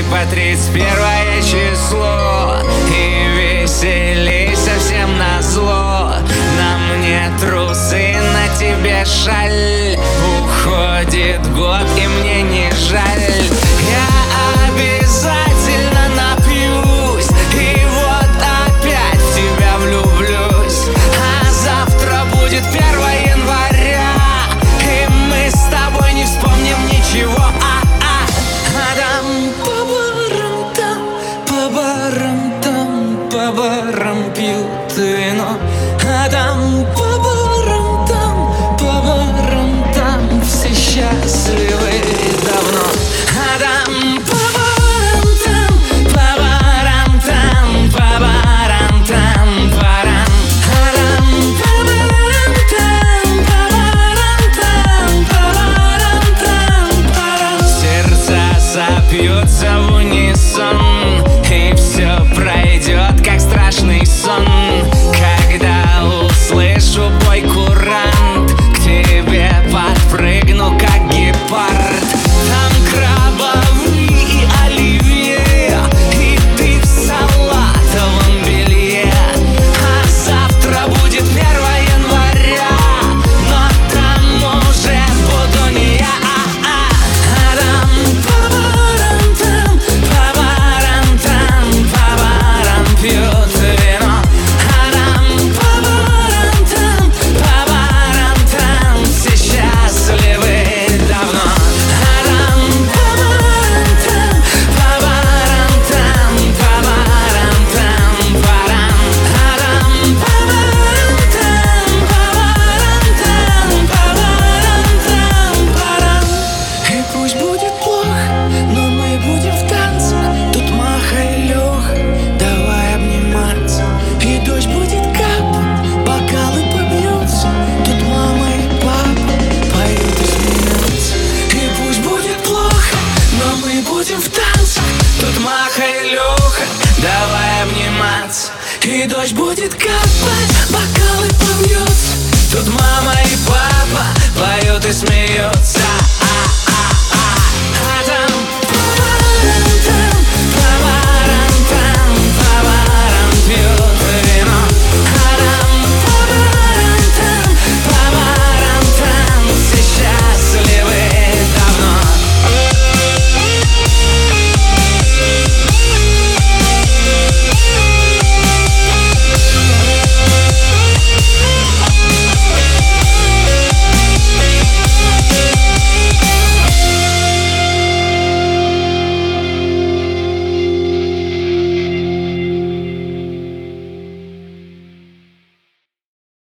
по 31 число и веселей совсем назло. На мне трусы, на тебе шаль. Уходит год, и мне не жаль. Я обязательно напьюсь, и вот опять в тебя влюблюсь. А завтра будет 1 января, и мы с тобой не вспомним ничего. По барам пьют вино, а там по барам там все счастливы давно. А там по барам там, по барам там, барам. А там по барам там, по барам там, барам. Сердца сопьются в